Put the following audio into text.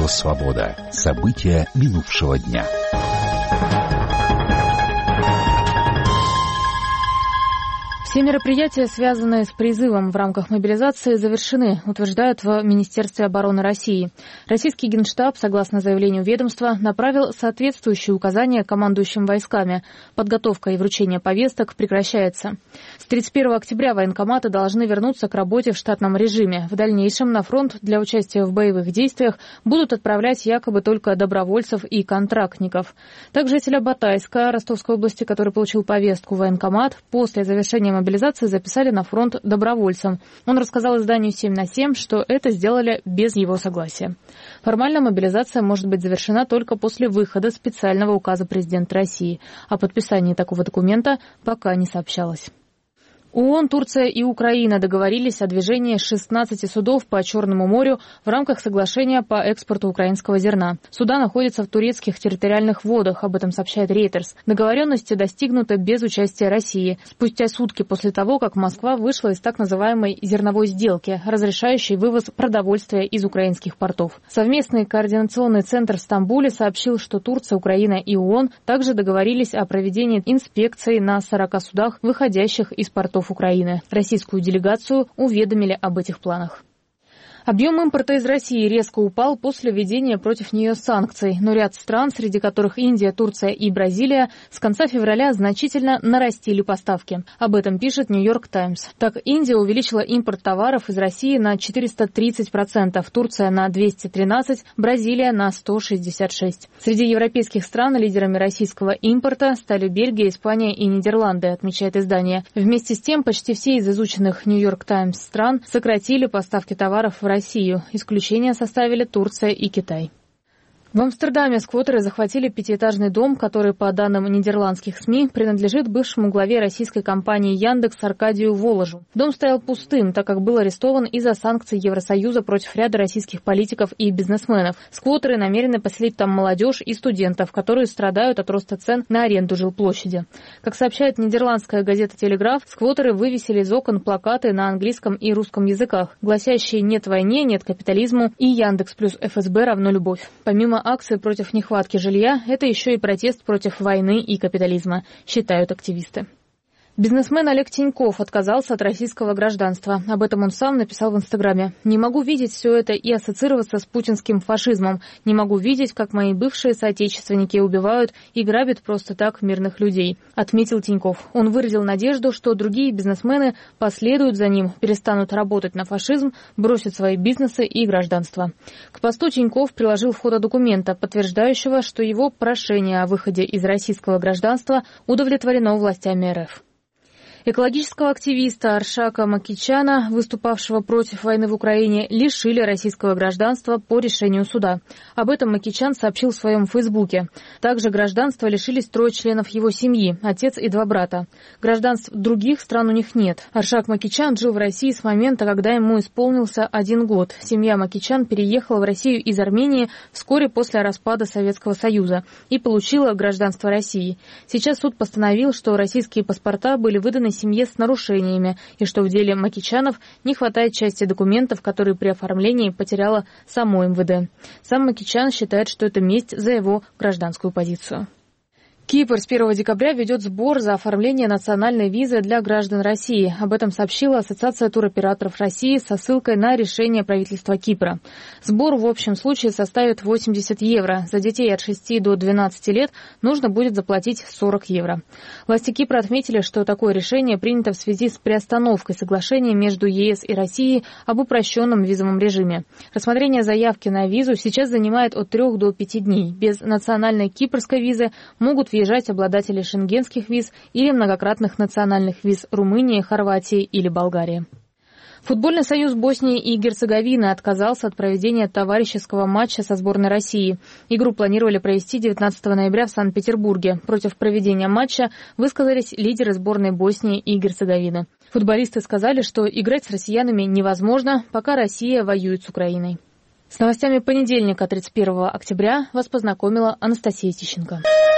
Радио «Свобода». События минувшего дня. Все мероприятия, связанные с призывом в рамках мобилизации, завершены, утверждают в Министерстве обороны России. Российский Генштаб, согласно заявлению ведомства, направил соответствующие указания командующим войсками. Подготовка и вручение повесток прекращается. С 31 октября военкоматы должны вернуться к работе в штатном режиме. В дальнейшем на фронт для участия в боевых действиях будут отправлять якобы только добровольцев и контрактников. Так, жителя Батайска, Ростовской области, который получил повестку в военкомат, после завершения мобилизации записали на фронт добровольцем. Он рассказал изданию 7/7, что это сделали без его согласия. Формально мобилизация может быть завершена только после выхода специального указа президента России. О подписании такого документа пока не сообщалось. ООН, Турция и Украина договорились о движении 16 судов по Черному морю в рамках соглашения по экспорту украинского зерна. Суда находятся в турецких территориальных водах, об этом сообщает Reuters. Договоренности достигнуты без участия России, спустя сутки после того, как Москва вышла из так называемой зерновой сделки, разрешающей вывоз продовольствия из украинских портов. Совместный координационный центр в Стамбуле сообщил, что Турция, Украина и ООН также договорились о проведении инспекций на 40 судах, выходящих из портов Украины. Российскую делегацию уведомили об этих планах. Объем импорта из России резко упал после введения против нее санкций, но ряд стран, среди которых Индия, Турция и Бразилия, с конца февраля значительно нарастили поставки. Об этом пишет Нью-Йорк Таймс. Так, Индия увеличила импорт товаров из России на 430%, Турция на 213%, Бразилия на 166%. Среди европейских стран лидерами российского импорта стали Бельгия, Испания и Нидерланды, отмечает издание. Вместе с тем, почти все из изученных Нью-Йорк Таймс стран сократили поставки товаров в Россию. Исключение составили Турция и Китай. В Амстердаме сквотеры захватили пятиэтажный дом, который, по данным нидерландских СМИ, принадлежит бывшему главе российской компании «Яндекс» Аркадию Воложу. Дом стоял пустым, так как был арестован из-за санкций Евросоюза против ряда российских политиков и бизнесменов. Сквотеры намерены поселить там молодежь и студентов, которые страдают от роста цен на аренду жилплощади. Как сообщает нидерландская газета «Телеграф», сквотеры вывесили из окон плакаты на английском и русском языках, гласящие «Нет войне, нет капитализму» и «Яндекс плюс ФСБ равно любовь». Помимо акции против нехватки жилья, это еще и протест против войны и капитализма, считают активисты. Бизнесмен Олег Тиньков отказался от российского гражданства. Об этом он сам написал в Инстаграме. «Не могу видеть все это и ассоциироваться с путинским фашизмом. Не могу видеть, как мои бывшие соотечественники убивают и грабят просто так мирных людей», отметил Тиньков. Он выразил надежду, что другие бизнесмены последуют за ним, перестанут работать на фашизм, бросят свои бизнесы и гражданство. К посту Тиньков приложил фото документа, подтверждающего, что его прошение о выходе из российского гражданства удовлетворено властями РФ. Экологического активиста Аршака Макичана, выступавшего против войны в Украине, лишили российского гражданства по решению суда. Об этом Макичан сообщил в своем Фейсбуке. Также гражданства лишились 3 членов его семьи, отец и 2 брата. Гражданств других стран у них нет. Аршак Макичан жил в России с момента, когда ему исполнился 1 год. Семья Макичан переехала в Россию из Армении вскоре после распада Советского Союза и получила гражданство России. Сейчас суд постановил, что российские паспорта были выданы семье с нарушениями, и что в деле Макичанов не хватает части документов, которые при оформлении потеряла само МВД. Сам Макичан считает, что это месть за его гражданскую позицию. Кипр с 1 декабря ведет сбор за оформление национальной визы для граждан России. Об этом сообщила Ассоциация туроператоров России со ссылкой на решение правительства Кипра. Сбор в общем случае составит 80 евро. За детей от 6 до 12 лет нужно будет заплатить 40 евро. Власти Кипра отметили, что такое решение принято в связи с приостановкой соглашения между ЕС и Россией об упрощенном визовом режиме. Рассмотрение заявки на визу сейчас занимает от 3 до 5 дней. Без национальной кипрской визы могут въезжать обладатели шенгенских виз или многократных национальных виз Румынии, Хорватии или Болгарии. Футбольный союз Боснии и Герцеговины отказался от проведения товарищеского матча со сборной России. Игру планировали провести 19 ноября в Санкт-Петербурге. Против проведения матча высказались лидеры сборной Боснии и Герцеговины. Футболисты сказали, что играть с россиянами невозможно, пока Россия воюет с Украиной. С новостями понедельника, 31 октября, вас познакомила Анастасия Тищенко.